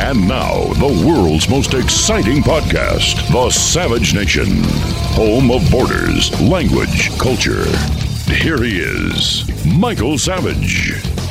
And now, the world's most exciting podcast, The Savage Nation, home of borders, language, culture. Here he is, Michael Savage.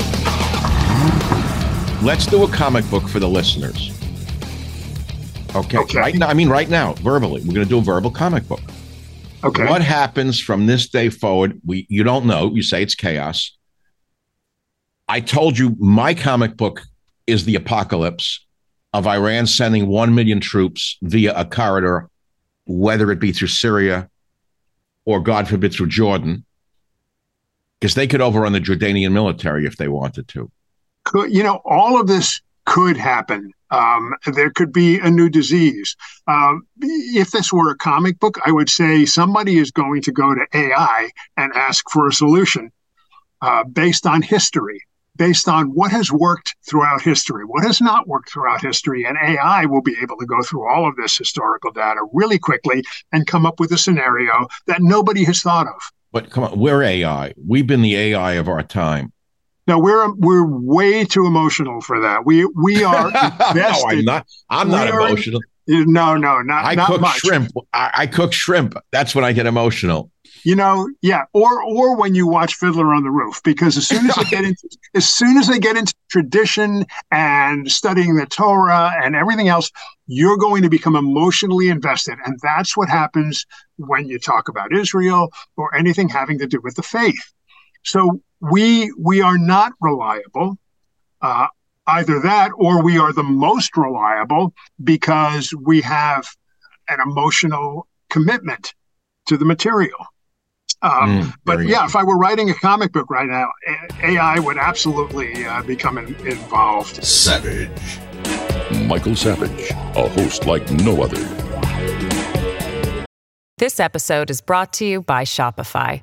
Let's do a comic book for the listeners. Okay. Right now, verbally. We're going to do a verbal comic book. Okay. What happens from this day forward? You don't know. You say it's chaos. I told you my comic book is the apocalypse of Iran sending 1 million troops via a corridor, whether it be through Syria or, God forbid, through Jordan, because they could overrun the Jordanian military if they wanted to. All of this could happen. There could be a new disease. If this were a comic book, I would say somebody is going to go to AI and ask for a solution based on history, based on what has worked throughout history, what has not worked throughout history. And AI will be able to go through all of this historical data really quickly and come up with a scenario that nobody has thought of. But come on, we're AI. We've been the AI of our time. No, we're way too emotional for that. We are invested. No, I'm not emotional. No, not I cook much. shrimp. I cook shrimp. That's when I get emotional. Yeah, or when you watch Fiddler on the Roof, because as soon as they get into tradition and studying the Torah and everything else, you're going to become emotionally invested, and that's what happens when you talk about Israel or anything having to do with the faith. So we are not reliable. Either that, or we are the most reliable because we have an emotional commitment to the material. But yeah, if I were writing a comic book right now, AI would absolutely become involved. Savage. Michael Savage, a host like no other. This episode is brought to you by Shopify.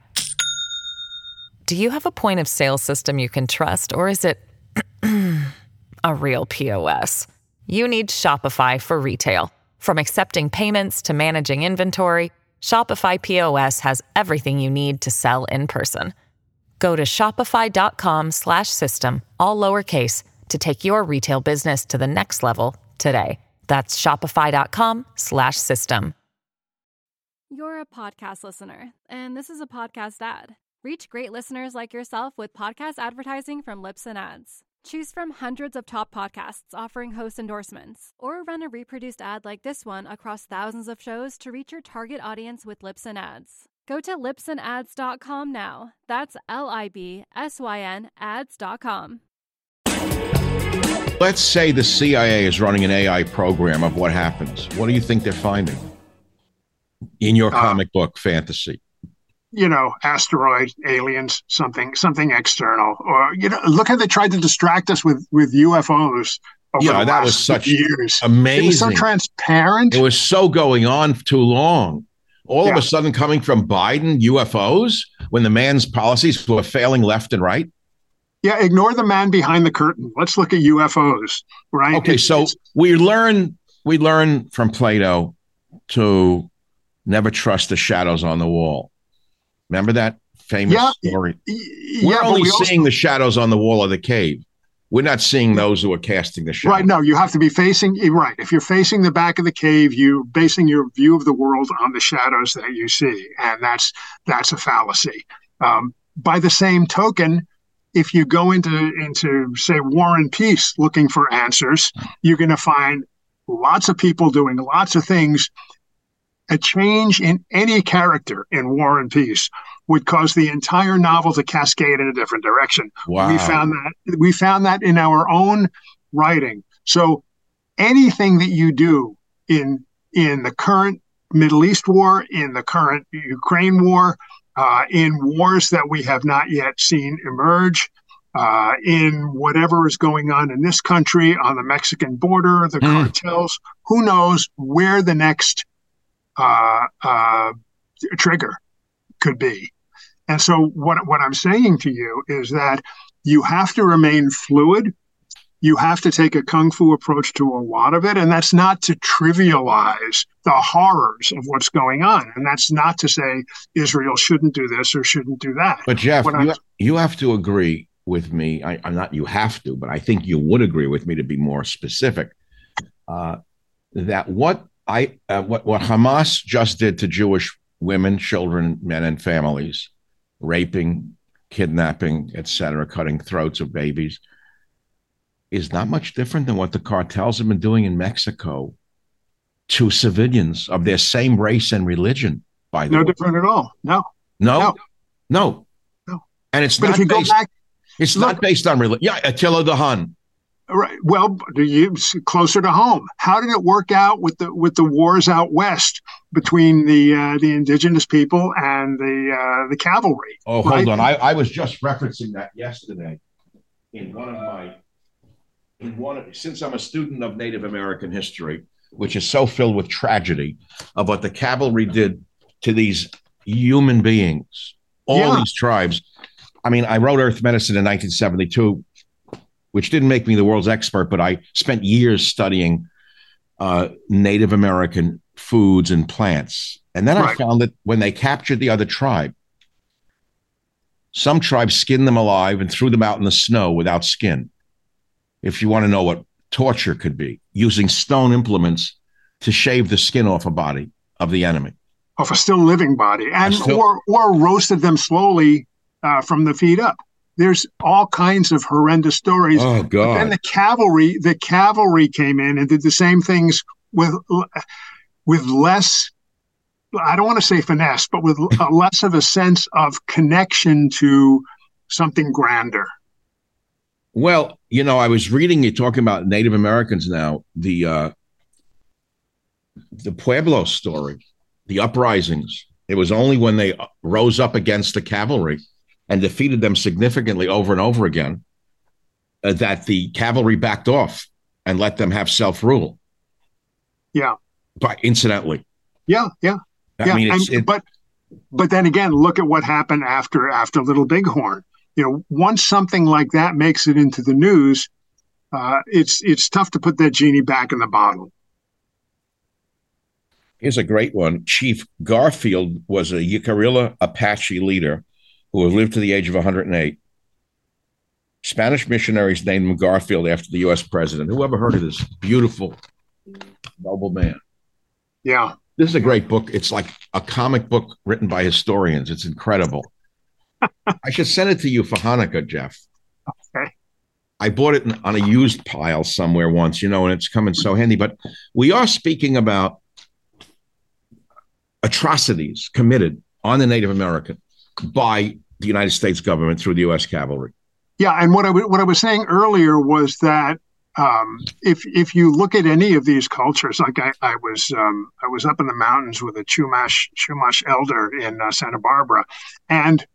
Do you have a point of sale system you can trust, or is it a real POS? You need Shopify for retail. From accepting payments to managing inventory, Shopify POS has everything you need to sell in person. Go to shopify.com/system, all lowercase, to take your retail business to the next level today. That's shopify.com/system. You're a podcast listener, and this is a podcast ad. Reach great listeners like yourself with podcast advertising from Libsyn Ads. Choose from hundreds of top podcasts offering host endorsements, or run a reproduced ad like this one across thousands of shows to reach your target audience with Libsyn Ads. Go to libsynads.com now. That's LIBSYN ads.com. Let's say the CIA is running an AI program of what happens. What do you think they're finding in your comic book fantasy? Asteroid, aliens, something external, or look how they tried to distract us with UFOs. Over that was such years. Amazing. It was so transparent. It was so going on too long. All of a sudden, coming from Biden, UFOs, when the man's policies were failing left and right. Yeah, ignore the man behind the curtain. Let's look at UFOs, right? Okay, so we learn from Plato to never trust the shadows on the wall. Remember that famous story? We're only seeing the shadows on the wall of the cave. We're not seeing those who are casting the shadow. Right. No, you have to be facing. Right. If you're facing the back of the cave, you're basing your view of the world on the shadows that you see. And that's a fallacy. By the same token, if you go into say War and Peace looking for answers, you're going to find lots of people doing lots of things. A change in any character in War and Peace would cause the entire novel to cascade in a different direction. Wow. We found that in our own writing. So anything that you do in the current Middle East war, in the current Ukraine war, in wars that we have not yet seen emerge, in whatever is going on in this country, on the Mexican border, the cartels, who knows where the next trigger could be. And so what I'm saying to you is that you have to remain fluid. You have to take a kung fu approach to a lot of it. And that's not to trivialize the horrors of what's going on. And that's not to say Israel shouldn't do this or shouldn't do that. But Jeff, you have to agree with me. I'm not you have to, but I think you would agree with me to be more specific. that what Hamas just did to Jewish women, children, men, and families, raping, kidnapping, etc., cutting throats of babies, is not much different than what the cartels have been doing in Mexico to civilians of their same race and religion. By the way, no different at all. No. And it's but not if you based, go back, it's not based on religion. Yeah, Attila the Hun. Right. Well, closer to home. How did it work out with the wars out west between the indigenous people and the cavalry? Oh, hold on. I was just referencing that yesterday since I'm a student of Native American history, which is so filled with tragedy of what the cavalry did to these human beings, all these tribes. I mean, I wrote Earth Medicine in 1972, which didn't make me the world's expert, but I spent years studying Native American foods and plants. And then I found that when they captured the other tribe, some tribes skinned them alive and threw them out in the snow without skin. If you want to know what torture could be, using stone implements to shave the skin off a body of the enemy. Of a still living body, or roasted them slowly from the feet up. There's all kinds of horrendous stories. Oh, God. But then the cavalry came in and did the same things with less, I don't want to say finesse, but with less of a sense of connection to something grander. Well, I was reading you talking about Native Americans now, the Pueblo story, the uprisings. It was only when they rose up against the cavalry and defeated them significantly over and over again that the cavalry backed off and let them have self-rule. Yeah. But incidentally. Yeah. I mean, but then again, look at what happened after Little Bighorn. Once something like that makes it into the news, it's tough to put that genie back in the bottle. Here's a great one. Chief Garfield was a Jicarilla Apache leader who lived to the age of 108. Spanish missionaries named him Garfield after the U.S. president. Who ever heard of this beautiful, noble man? Yeah. This is a great book. It's like a comic book written by historians. It's incredible. I should send it to you for Hanukkah, Jeff. Okay. I bought it on a used pile somewhere once, and it's coming so handy. But we are speaking about atrocities committed on the Native American by the United States government through the U.S. cavalry. Yeah, and what I was saying earlier was that if you look at any of these cultures, like I was up in the mountains with a Chumash elder in Santa Barbara, and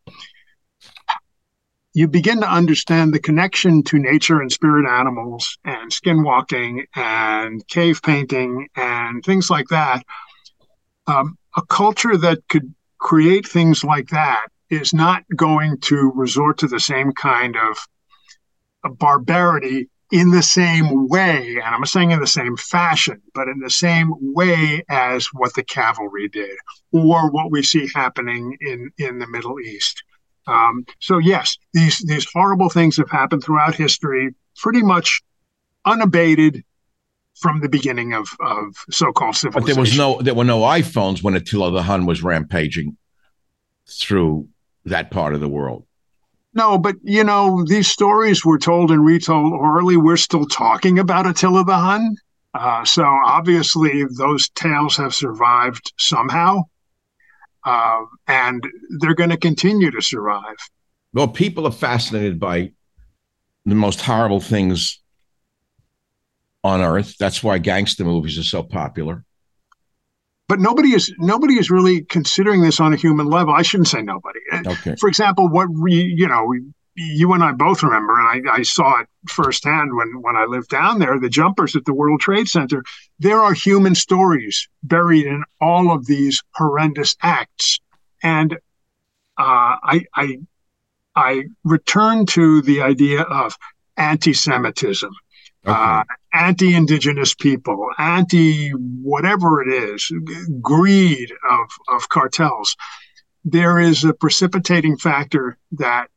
you begin to understand the connection to nature and spirit animals and skinwalking and cave painting and things like that. A culture that could create things like that is not going to resort to the same kind of barbarity in the same way, and I'm saying in the same fashion, but in the same way as what the cavalry did or what we see happening in the Middle East. So yes, these horrible things have happened throughout history, pretty much unabated from the beginning of so-called civilization. But there were no iPhones when Attila the Hun was rampaging through that part of the world. No, but these stories were told and retold orally. We're still talking about Attila the Hun. So obviously those tales have survived somehow. And they're going to continue to survive. Well, people are fascinated by the most horrible things on earth. That's why gangster movies are so popular. But nobody is really considering this on a human level. I shouldn't say nobody. Okay. For example, what you and I both remember, and I saw it firsthand when I lived down there, the jumpers at the World Trade Center. There are human stories buried in all of these horrendous acts. And I return to the idea of anti-Semitism. Okay. Anti-indigenous people, anti-whatever it is, greed of cartels. There is a precipitating factor that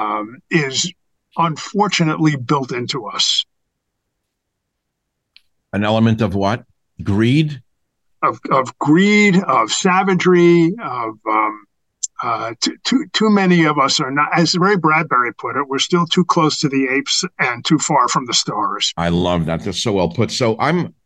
is unfortunately built into us. An element of what? Greed? Of greed, of savagery, of too many of us are not, as Ray Bradbury put it, we're still too close to the apes and too far from the stars. I love that. That's so well put. So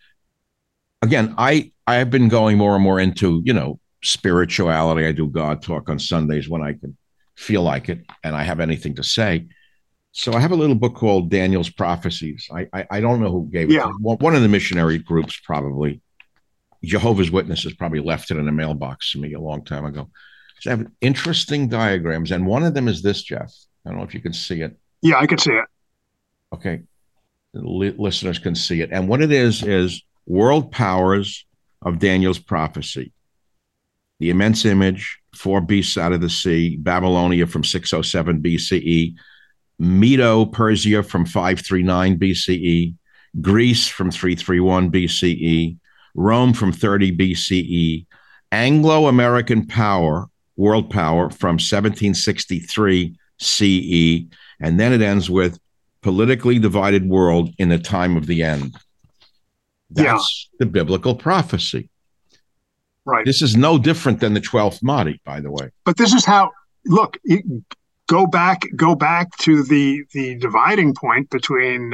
I've been going more and more into, spirituality. I do God talk on Sundays when I can feel like it and I have anything to say. So I have a little book called Daniel's Prophecies. I don't know who gave it. Yeah. One of the missionary groups, probably. Jehovah's Witnesses probably left it in a mailbox to me a long time ago. So I have interesting diagrams, and one of them is this, Jeff. I don't know if you can see it. Yeah, I can see it. Okay. Listeners can see it. And what it is world powers of Daniel's prophecy. The immense image, 4 beasts out of the sea, Babylonia from 607 BCE, Medo-Persia from 539 BCE, Greece from 331 BCE, Rome from 30 BCE, Anglo-American power, world power from 1763 CE, and then it ends with politically divided world in the time of the end. That's the biblical prophecy. Right. This is no different than the 12th Mahdi, by the way. But this is how, look, go back to the dividing point between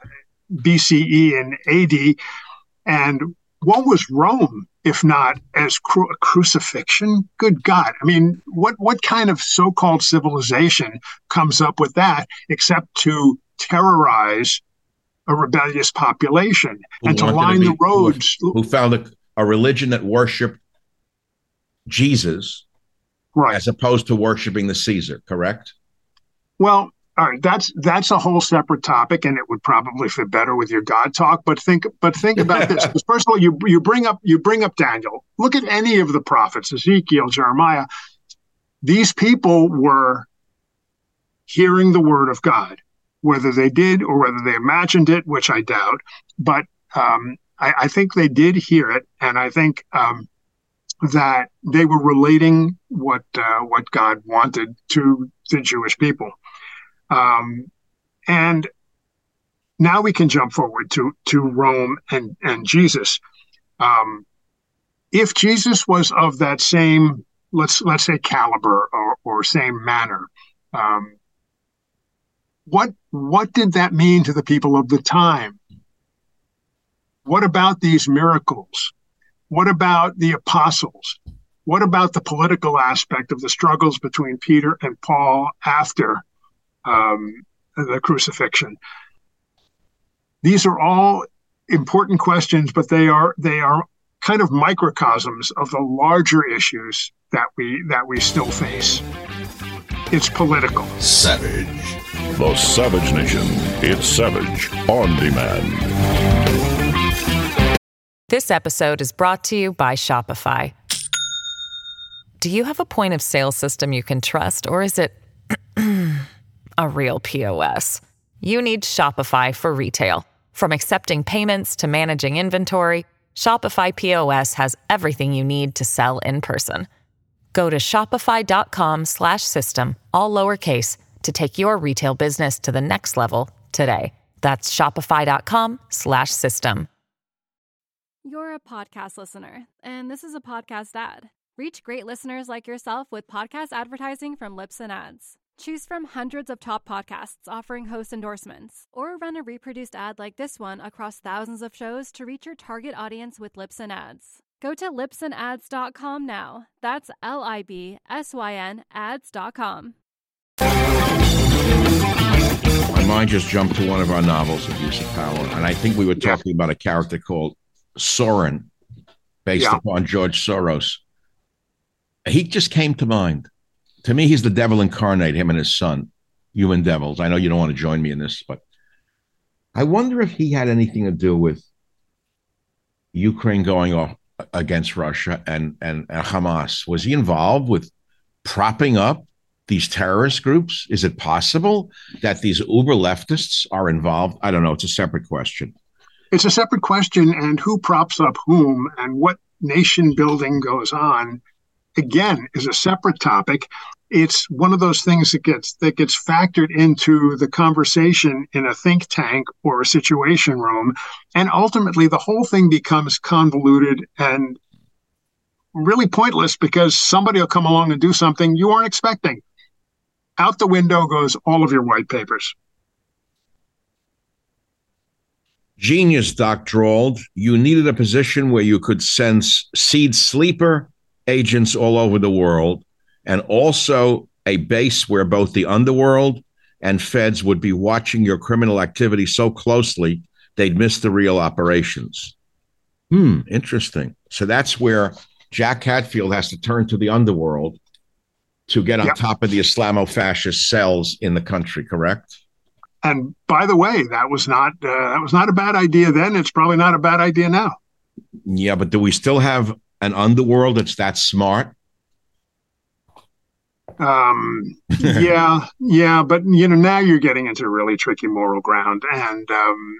BCE and AD, and what was Rome, if not as crucifixion? Good God. I mean, what kind of so-called civilization comes up with that except to terrorize a rebellious population and to line the roads? Who found a religion that worshiped Jesus, right, as opposed to worshiping the Caesar, correct? Well, all right, that's a whole separate topic, and it would probably fit better with your God talk. But think about this. Because first of all, you bring up Daniel. Look at any of the prophets, Ezekiel, Jeremiah. These people were hearing the word of God, whether they did or whether they imagined it, which I doubt. But I think they did hear it, and I think that they were relating what God wanted to the Jewish people. And now we can jump forward to Rome and Jesus. If Jesus was of that same, let's say, caliber or same manner, what did that mean to the people of the time? What about these miracles? What about the apostles? What about the political aspect of the struggles between Peter and Paul after the crucifixion? These are all important questions, but they are kind of microcosms of the larger issues that we still face. It's political. Savage. The Savage Nation. It's Savage on Demand. This episode is brought to you by Shopify. Do you have a point of sale system you can trust, or is it a real POS? You need Shopify for retail. From accepting payments to managing inventory, Shopify POS has everything you need to sell in person. Go to shopify.com/system, all lowercase, to take your retail business to the next level today. That's shopify.com/system. You're a podcast listener, and this is a podcast ad. Reach great listeners like yourself with podcast advertising from Libsyn Ads. Choose from hundreds of top podcasts offering host endorsements, or run a reproduced ad like this one across thousands of shows to reach your target audience with Libsyn Ads. Go to libsynads.com now. That's LIBSYN ads.com. My mind just jumped to one of our novels, Abuse of Power, and I think we were talking about a character called Soren, based upon George Soros. He just came to mind. To me, he's the devil incarnate, him and his son, human devils. I know you don't want to join me in this, but I wonder if he had anything to do with Ukraine going off against Russia and Hamas. Was he involved with propping up these terrorist groups? Is it possible that these uber leftists are involved? I don't know. It's a separate question. It's a separate question, and who props up whom and what nation building goes on, again, is a separate topic. it's one of those things that gets factored into the conversation in a think tank or a situation room, and ultimately the whole thing becomes convoluted and really pointless because somebody will come along and do something you weren't expecting. Out the window goes all of your white papers. Genius, Doc drawled. You needed a position where you could send seed sleeper agents all over the world, and also a base where both the underworld and feds would be watching your criminal activity so closely they'd miss the real operations. Interesting. So that's where Jack Hatfield has to turn to the underworld to get on top of the Islamo-fascist cells in the country, correct? And by the way, that was not a bad idea then. It's probably not a bad idea now. Yeah, but do we still have an underworld that's that smart? Yeah, but now you're getting into really tricky moral ground, and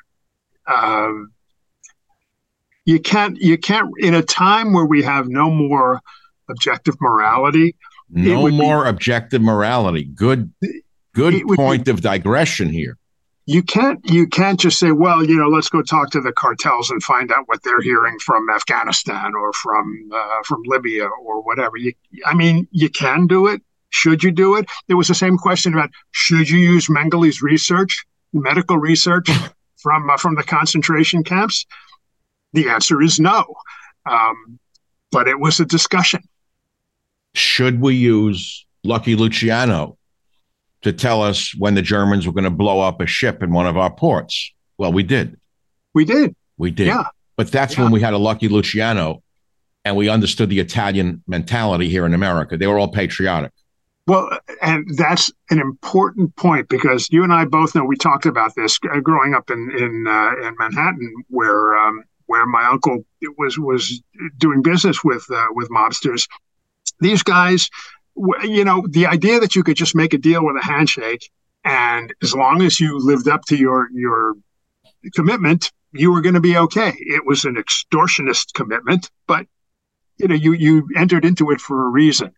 you can't in a time where we have no more objective morality. Objective morality. Good point of digression here. You can't just say, well, let's go talk to the cartels and find out what they're hearing from Afghanistan or from Libya or whatever. You can do it. Should you do it? There was the same question about should you use Mengelé's research, medical research from the concentration camps? The answer is no. But it was a discussion. Should we use Lucky Luciano to tell us when the Germans were going to blow up a ship in one of our ports? Well, we did. We did. Yeah. But that's when we had a Lucky Luciano and we understood the Italian mentality here in America. They were all patriotic. Well, and that's an important point because you and I both know, we talked about this growing up in Manhattan, where my uncle was doing business with mobsters. These guys, the idea that you could just make a deal with a handshake, and as long as you lived up to your commitment, you were going to be okay. It was an extortionist commitment, but you entered into it for a reason.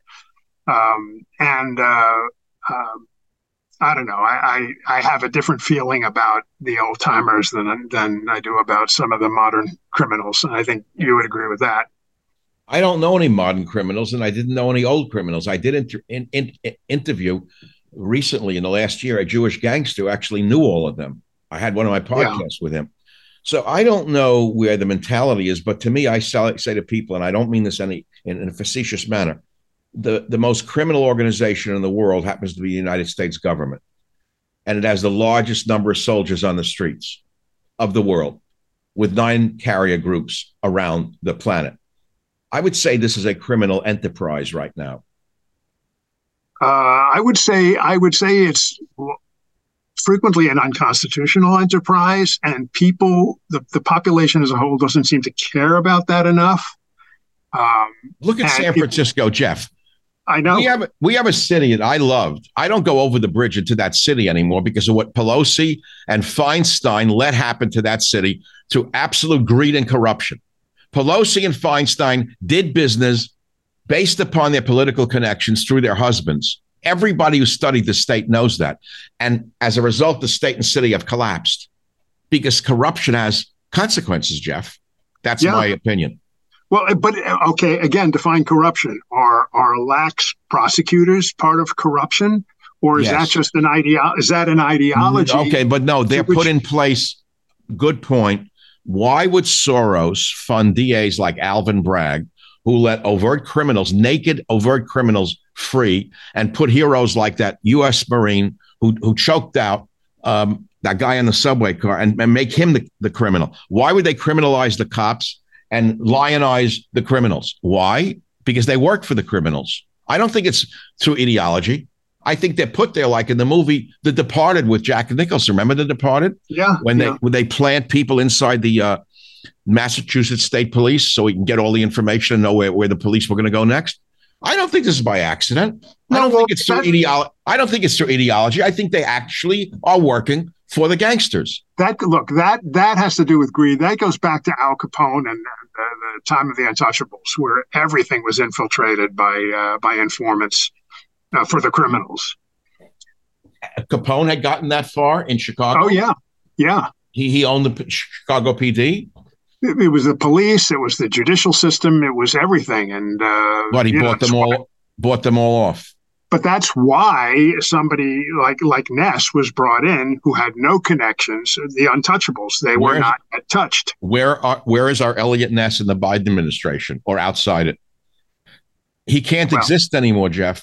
I don't know. I have a different feeling about the old timers than I do about some of the modern criminals. And I think you would agree with that. I don't know any modern criminals, and I didn't know any old criminals. I did interview recently in the last year a Jewish gangster who actually knew all of them. I had one of my podcasts with him. So I don't know where the mentality is, but to me, I say to people, and I don't mean this in a facetious manner, the most criminal organization in the world happens to be the United States government. And it has the largest number of soldiers on the streets of the world with 9 carrier groups around the planet. I would say this is a criminal enterprise right now. I would say it's frequently an unconstitutional enterprise, and the population as a whole doesn't seem to care about that enough. Look at San Francisco, Jeff. I know. We have a city that I loved. I don't go over the bridge into that city anymore because of what Pelosi and Feinstein let happen to that city through absolute greed and corruption. Pelosi and Feinstein did business based upon their political connections through their husbands. Everybody who studied the state knows that. And as a result, the state and city have collapsed because corruption has consequences, Jeff. That's my opinion. Well, but okay, again, define corruption. Are lax prosecutors part of corruption, or is that just an ideology? Is that an ideology? Okay, but no, they're put in place. Good point. Why would Soros fund DAs like Alvin Bragg, who let naked overt criminals free, and put heroes like that U.S. Marine who choked out that guy in the subway car and make him the criminal? Why would they criminalize the cops and lionize the criminals? Why? Because they work for the criminals. I don't think it's through ideology. I think they're put there like in the movie The Departed with Jack Nicholson. Remember The Departed? Yeah. When they plant people inside the Massachusetts State Police so we can get all the information and know where the police were going to go next. I don't think this is by accident. I don't think it's through ideology. I think they actually are working for the gangsters. That has to do with greed. That goes back to Al Capone and the time of the Untouchables, where everything was infiltrated by informants. for the criminals. Capone had gotten that far in Chicago? Oh, yeah. Yeah. He owned the Chicago PD? It was the police. It was the judicial system. It was everything. And but he bought them all off. But that's why somebody like Ness was brought in, who had no connections. The untouchables, they were not yet touched. Where is our Elliot Ness in the Biden administration or outside it? He can't exist anymore, Jeff.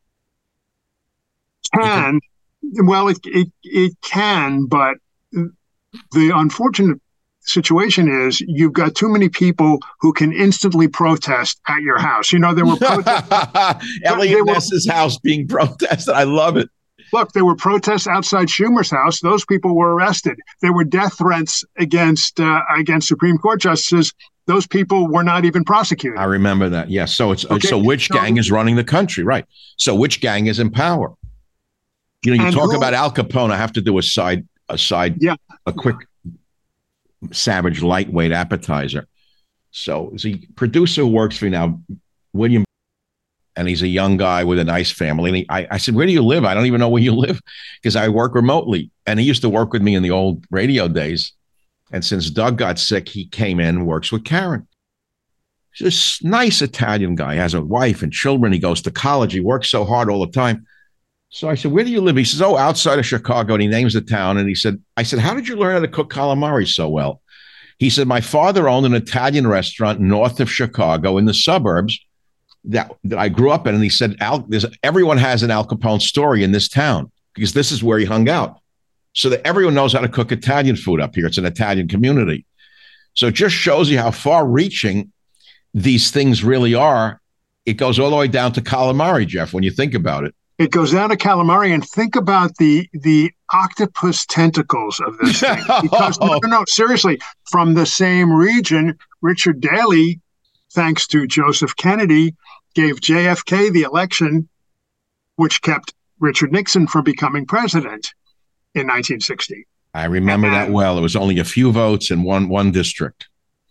It can, but the unfortunate situation is you've got too many people who can instantly protest at your house. There were protests. Elliot Ness's house being protested. I love it. Look, there were protests outside Schumer's house. Those people were arrested. There were death threats against Supreme Court justices. Those people were not even prosecuted. I remember that. Yes. So which gang is running the country? Right. So which gang is in power? You talk about Al Capone. I have to do a quick savage lightweight appetizer. So the producer who works for me now, William, and he's a young guy with a nice family. And I said, where do you live? I don't even know where you live because I work remotely. And he used to work with me in the old radio days. And since Doug got sick, he came in and works with Karen. He's this nice Italian guy, has a wife and children. He goes to college. He works so hard all the time. So I said, where do you live? He says, outside of Chicago. And he names the town. And I said, how did you learn how to cook calamari so well? He said, my father owned an Italian restaurant north of Chicago in the suburbs that I grew up in. And he said, everyone has an Al Capone story in this town because this is where he hung out. So that everyone knows how to cook Italian food up here. It's an Italian community. So it just shows you how far reaching these things really are. It goes all the way down to calamari, Jeff, when you think about it. It goes down to calamari, and think about the octopus tentacles of this thing. Because no, seriously, from the same region, Richard Daley, thanks to Joseph Kennedy, gave JFK the election, which kept Richard Nixon from becoming president in 1960. I remember that well. It was only a few votes in one district.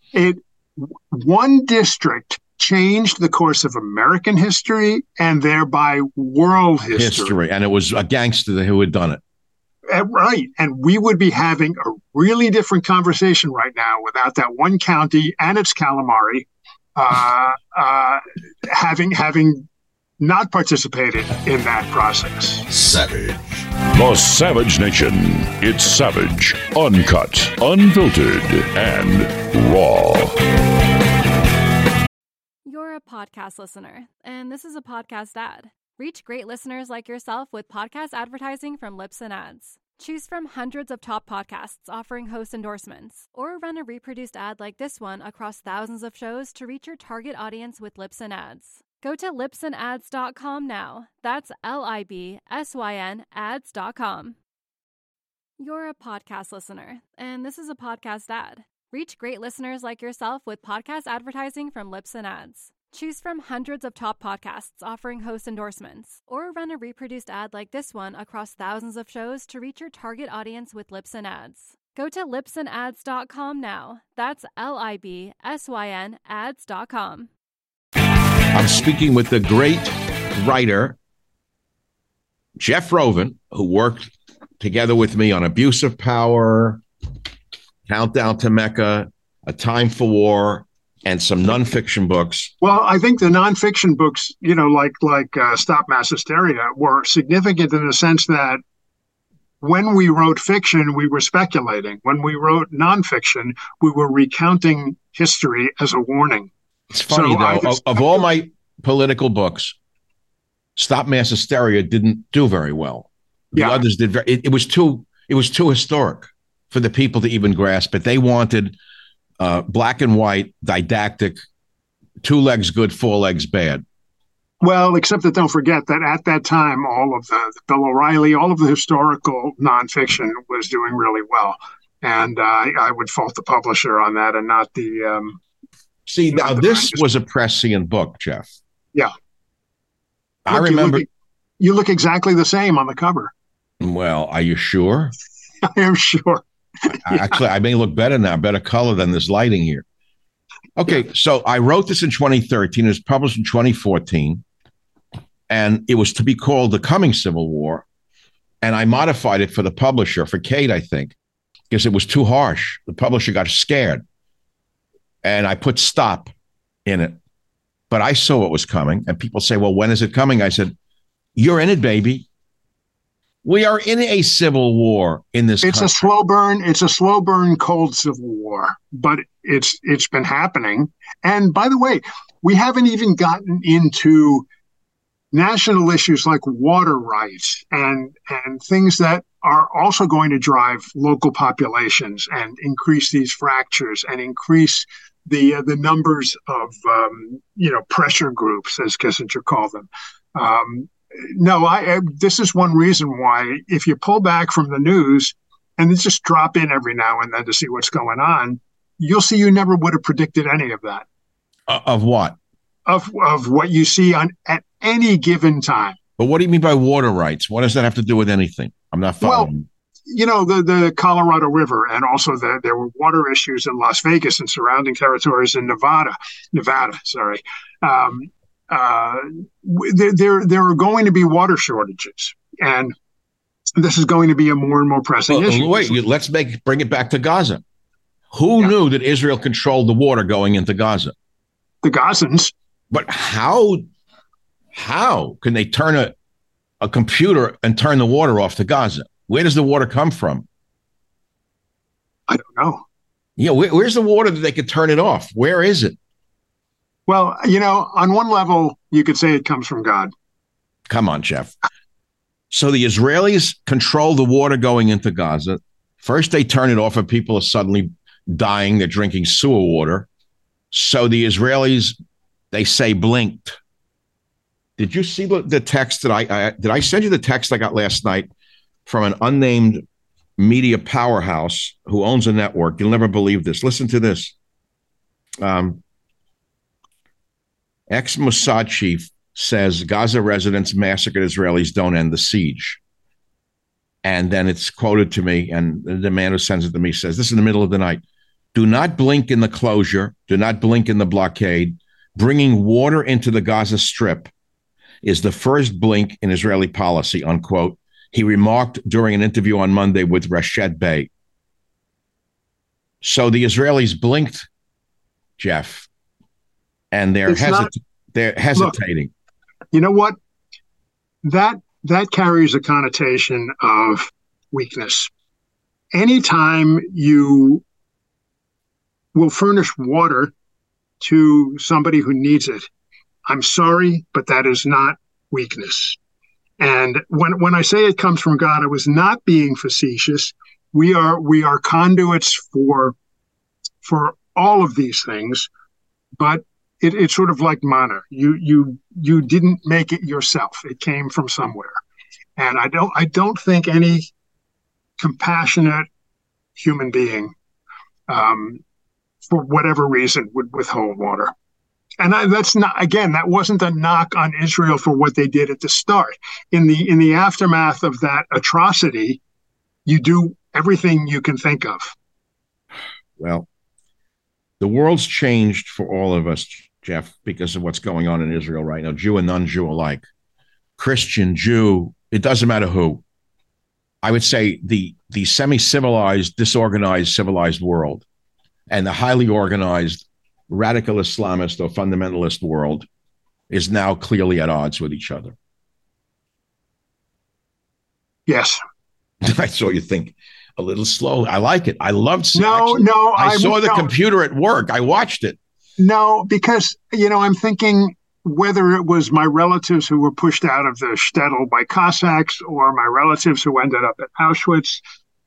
One district changed the course of American history and thereby world history. And it was a gangster who had done it. Right. And we would be having a really different conversation right now without that one county and its calamari having not participated in that process. Savage. The Savage Nation. It's savage, uncut, unfiltered, and raw. You're a podcast listener, and this is a podcast ad. Reach great listeners like yourself with podcast advertising from Libsyn Ads. Choose from hundreds of top podcasts offering host endorsements, or run a reproduced ad like this one across thousands of shows to reach your target audience with Libsyn Ads. Go to libsynads.com now. That's LIBSYN ads.com. You're a podcast listener, and this is a podcast ad. Reach great listeners like yourself with podcast advertising from Libsyn Ads. Choose from hundreds of top podcasts offering host endorsements, or run a reproduced ad like this one across thousands of shows to reach your target audience with Libsyn Ads. Go to libsynads.com now. That's LIBSYN ads.com. I'm speaking with the great writer, Jeff Rovin, who worked together with me on Abuse of Power, Countdown to Mecca, A Time for War, and some nonfiction books. Well, I think the nonfiction books, like Stop Mass Hysteria, were significant in the sense that when we wrote fiction, we were speculating. When we wrote nonfiction, we were recounting history as a warning. It's funny, of all my political books, Stop Mass Hysteria didn't do very well. The others did it was too historic for the people to even grasp it. They wanted black and white, didactic, 2 legs good, 4 legs bad. Well, except that don't forget that at that time, all of the Bill O'Reilly, all of the historical nonfiction was doing really well. And I would fault the publisher on that and not the... See, now this was a prescient book, Jeff. Yeah. I remember... You look exactly the same on the cover. Well, are you sure? I am sure. Actually, I may look better now, better color than this lighting here. Okay, so I wrote this in 2013. It was published in 2014. And it was to be called The Coming Civil War. And I modified it for the publisher, for Kate, I think, because it was too harsh. The publisher got scared. And I put stop in it. But I saw it was coming. And people say, well, when is it coming? I said, you're in it, baby. We are in a civil war in this country. A slow burn. It's a slow burn, cold civil war, but it's been happening. And by the way, we haven't even gotten into national issues like water rights and things that are also going to drive local populations and increase these fractures and increase the numbers of pressure groups, as Kissinger called them. This is one reason why, if you pull back from the news and just drop in every now and then to see what's going on, you'll see you never would have predicted any of that. Of what? Of what you see at any given time. But what do you mean by water rights? What does that have to do with anything? I'm not following. Well, the Colorado River, and also there were water issues in Las Vegas and surrounding territories in Nevada. There are going to be water shortages, and this is going to be a more and more pressing issue. Wait, let's bring it back to Gaza. Who knew that Israel controlled the water going into Gaza? The Gazans. But how can they turn a computer and turn the water off to Gaza? Where does the water come from? I don't know. Yeah, where's the water that they could turn it off? Where is it? Well, on one level, you could say it comes from God. Come on, Jeff. So the Israelis control the water going into Gaza. First, they turn it off and people are suddenly dying. They're drinking sewer water. So the Israelis, they say, blinked. Did you see the text that did I send you the text I got last night from an unnamed media powerhouse who owns a network? You'll never believe this. Listen to this. Ex-Mossad chief says Gaza residents massacred Israelis don't end the siege. And then it's quoted to me, and the man who sends it to me says, this is in the middle of the night. Do not blink in the closure. Do not blink in the blockade. Bringing water into the Gaza Strip is the first blink in Israeli policy, unquote. He remarked during an interview on Monday with Reshet Bey. So the Israelis blinked, Jeff, and they're hesitating. Look, you know what? That carries a connotation of weakness. Anytime you will furnish water to somebody who needs it, I'm sorry, but that is not weakness. And when I say it comes from God, I was not being facetious. We are conduits for all of these things, but it's sort of like manna. You didn't make it yourself. It came from somewhere. And I don't think any compassionate human being, for whatever reason, would withhold water. And that wasn't a knock on Israel for what they did at the start. In the aftermath of that atrocity, you do everything you can think of. Well, the world's changed for all of us, Jeff, because of what's going on in Israel right now, Jew and non-Jew alike, Christian, Jew, it doesn't matter who. I would say the semi-civilized, disorganized, civilized world and the highly organized radical Islamist or fundamentalist world is now clearly at odds with each other. Yes. I saw you think a little slow. I like it. I loved it. I saw the computer at work. I watched it. No, because, I'm thinking whether it was my relatives who were pushed out of the shtetl by Cossacks or my relatives who ended up at Auschwitz,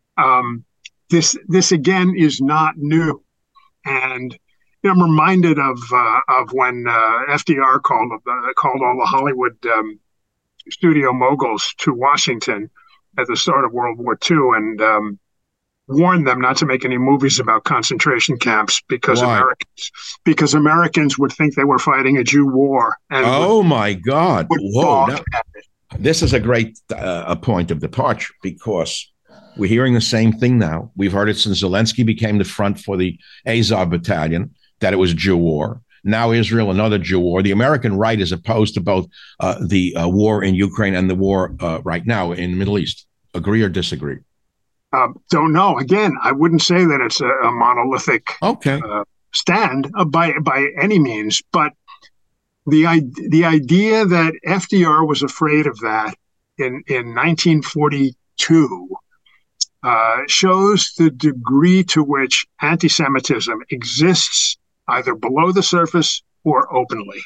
this again is not new. And I'm reminded of when FDR called all the Hollywood studio moguls to Washington at the start of World War II and warned them not to make any movies about concentration camps because Americans would think they were fighting a Jew war. And my God! Whoa! This is a great point of departure because we're hearing the same thing now. We've heard it since Zelensky became the front for the Azov battalion, that it was a Jew war. Now Israel, another Jew war. The American right is opposed to both the war in Ukraine and the war right now in the Middle East. Agree or disagree? Don't know. Again, I wouldn't say that it's a monolithic stand by any means, but the idea that FDR was afraid of that in 1942 shows the degree to which anti-Semitism exists either below the surface or openly.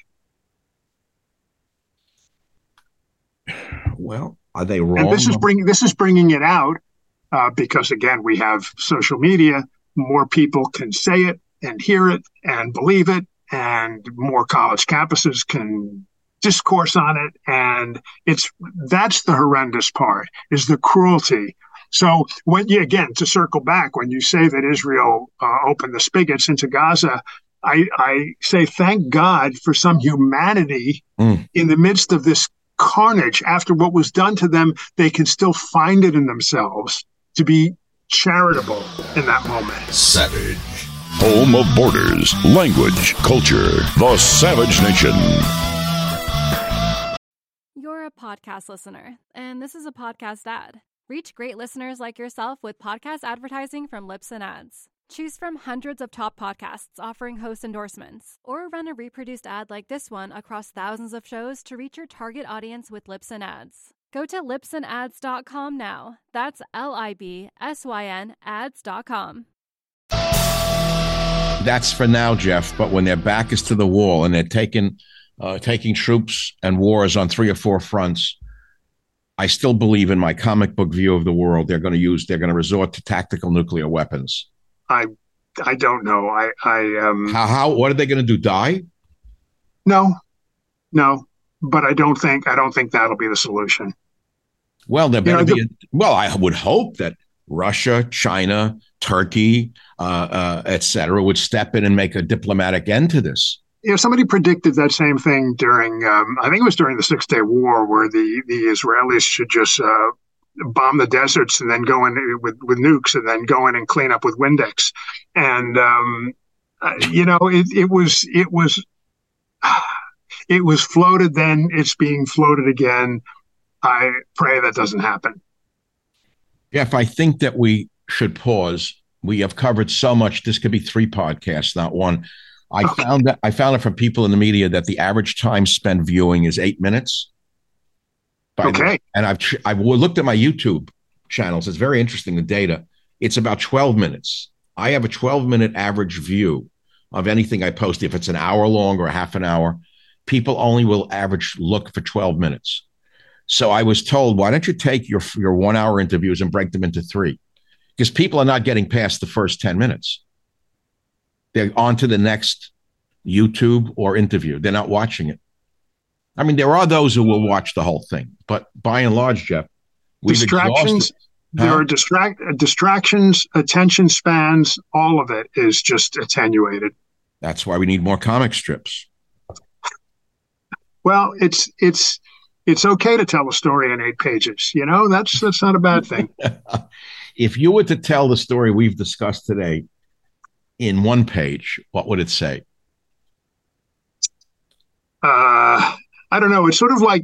Well, are they wrong? And this is bringing it out because, again, we have social media. More people can say it and hear it and believe it, and more college campuses can discourse on it. And that's the horrendous part, is the cruelty. So to circle back, when you say that Israel opened the spigots into Gaza, I say thank God for some humanity in the midst of this carnage. After what was done to them, they can still find it in themselves to be charitable in that moment. Savage. Home of borders, language, culture. The Savage Nation. You're a podcast listener, and this is a podcast ad. Reach great listeners like yourself with podcast advertising from Libsyn Ads. Choose from hundreds of top podcasts offering host endorsements, or run a reproduced ad like this one across thousands of shows to reach your target audience with Libsyn Ads. Go to libsynads.com now. That's LIBSYN ads.com. That's for now, Jeff. But when their back is to the wall and they're taking troops and wars on 3 or 4 fronts, I still believe in my comic book view of the world. They're going to resort to tactical nuclear weapons. I don't know. What are they going to do? Die? No, but I don't think that'll be the solution. Well, I would hope that Russia, China, Turkey, etc., would step in and make a diplomatic end to this. Somebody predicted that same thing during, I think it was during the 6-Day War, where the Israelis should just bomb the deserts and then go in with nukes and then go in and clean up with Windex. And, it was floated then, it's being floated again. I pray that doesn't happen. Jeff, I think that we should pause. We have covered so much. This could be 3 podcasts, not one. I found it from people in the media that the average time spent viewing is 8 minutes. And I've looked at my YouTube channels. It's very interesting, the data. It's about 12 minutes. I have a 12-minute average view of anything I post. If it's an hour long or a half an hour, people only will average look for 12 minutes. So I was told, why don't you take your 1-hour interviews and break them into 3? Because people are not getting past the first 10 minutes. They're on to the next YouTube or interview. They're not watching it. I mean, there are those who will watch the whole thing, but by and large, Jeff, distractions. There are distractions, attention spans. All of it is just attenuated. That's why we need more comic strips. Well, it's okay to tell a story in 8 pages. That's not a bad thing. If you were to tell the story we've discussed today in 1 page, what would it say? I don't know. It's sort of like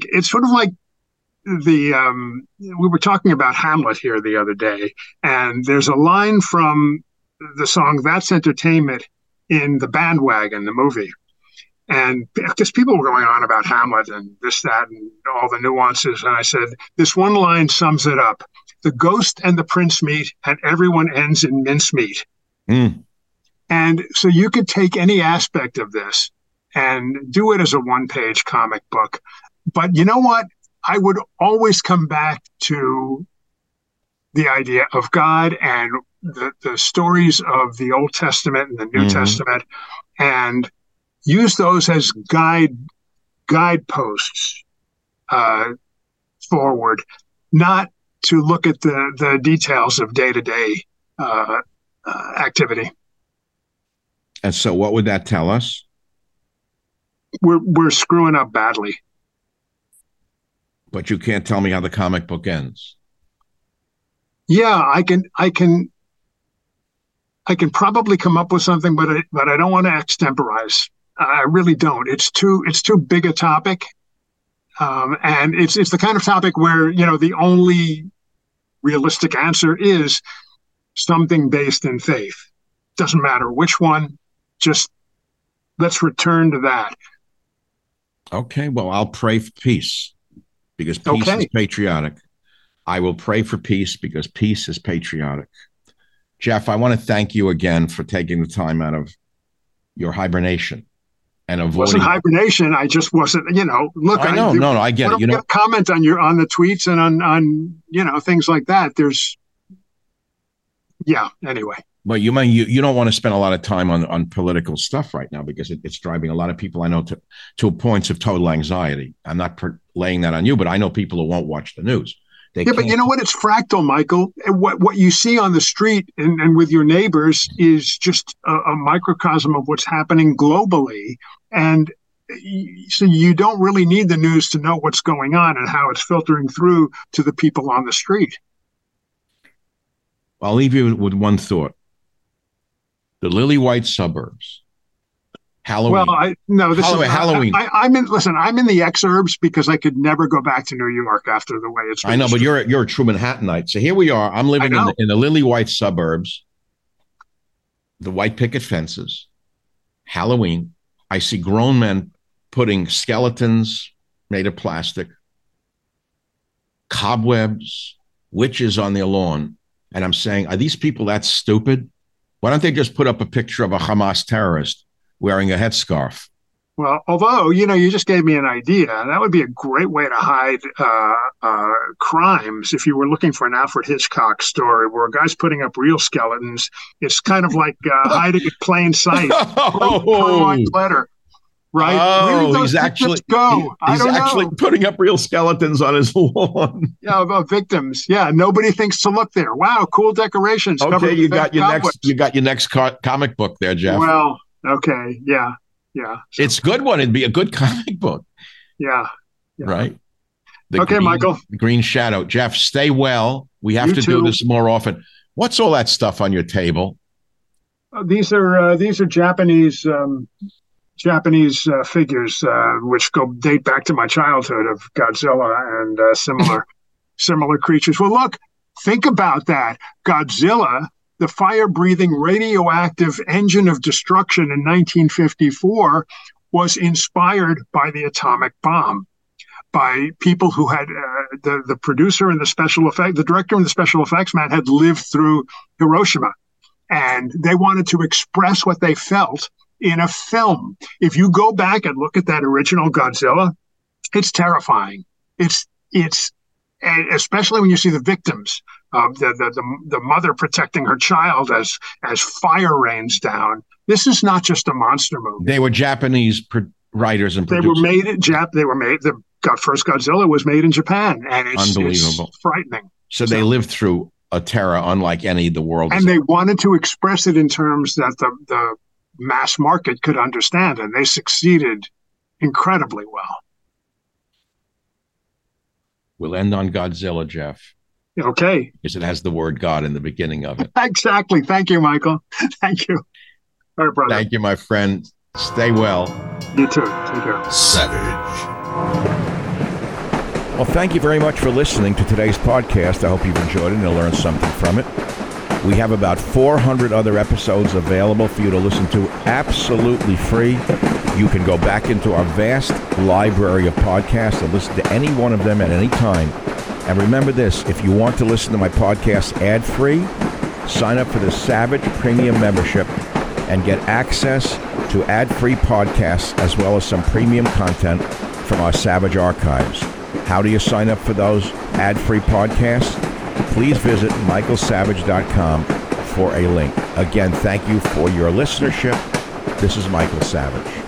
the we were talking about Hamlet here the other day, and there's a line from the song "That's Entertainment" in The Bandwagon, the movie, and because people were going on about Hamlet and this, that, and all the nuances, and I said this one line sums it up: the ghost and the prince meet, and everyone ends in mincemeat. And so you could take any aspect of this and do it as a 1-page comic book. But you know what? I would always come back to the idea of God and the stories of the Old Testament and the New Testament, and use those as guideposts forward, not to look at the details of day-to-day activity. And so what would that tell us? We're screwing up badly. But you can't tell me how the comic book ends. Yeah, I can probably come up with something, but I don't want to extemporize. I really don't. It's too big a topic, and it's the kind of topic where the only realistic answer is something based in faith. Doesn't matter which one. Just let's return to that. Okay. Well, I'll pray for peace because peace is patriotic. I will pray for peace because peace is patriotic. Jeff, I want to thank you again for taking the time out of your hibernation and avoiding. It wasn't hibernation. I just wasn't, look. I know. No, I get it. Comment on the tweets and on things like that. Anyway. But you don't want to spend a lot of time on political stuff right now because it's driving a lot of people I know to points of total anxiety. I'm not laying that on you, but I know people who won't watch the news. But you know what? It's fractal, Michael. What you see on the street and with your neighbors is just a microcosm of what's happening globally. And so you don't really need the news to know what's going on and how it's filtering through to the people on the street. I'll leave you with one thought. The lily white suburbs. Halloween. Well, Halloween. I'm in the exurbs because I could never go back to New York after the way it's. I know, but you're a true Manhattanite. So here we are. I'm living in the lily white suburbs. The white picket fences. Halloween. I see grown men putting skeletons made of plastic, cobwebs, witches on their lawn, and I'm saying, are these people that stupid? Why don't they just put up a picture of a Hamas terrorist wearing a headscarf? Well, although, you just gave me an idea. That would be a great way to hide crimes if you were looking for an Alfred Hitchcock story where a guy's putting up real skeletons. It's kind of like hiding in plain sight. Letter, right? Oh, he's actually putting up real skeletons on his lawn. Yeah, about victims. Yeah, nobody thinks to look there. Wow, cool decorations. Okay, you got your next comic book there, Jeff. Well, okay, yeah. It's a good one. It'd be a good comic book. Yeah. Right. Michael. The Green Shadow. Jeff, stay well. We have to do this more often. What's all that stuff on your table? These are Japanese figures, which date back to my childhood of Godzilla and similar creatures. Well, look, think about that. Godzilla, the fire-breathing radioactive engine of destruction in 1954, was inspired by the atomic bomb, by people who had the producer and the director and the special effects man had lived through Hiroshima, and they wanted to express what they felt in a film. If you go back and look at that original Godzilla, it's terrifying. It's especially when you see the victims. The mother protecting her child as fire rains down. This is not just a monster movie. They were Japanese writers and producers. They were made. The first Godzilla was made in Japan, and it's unbelievable, it's frightening. So they lived through a terror unlike any the world. And they wanted to express it in terms that the mass market could understand, and they succeeded incredibly well. We'll end on Godzilla, Jeff. Okay. Because it has the word God in the beginning of it. Exactly. Thank you, Michael. Thank you. All right, brother. Thank you, my friend. Stay well. You too. Take care. Savage. Well, thank you very much for listening to today's podcast. I hope you've enjoyed it and learned something from it. We have about 400 other episodes available for you to listen to absolutely free. You can go back into our vast library of podcasts and listen to any one of them at any time. And remember this, if you want to listen to my podcast ad-free, sign up for the Savage Premium membership and get access to ad-free podcasts as well as some premium content from our Savage archives. How do you sign up for those ad-free podcasts? Please visit michaelsavage.com for a link. Again, thank you for your listenership. This is Michael Savage.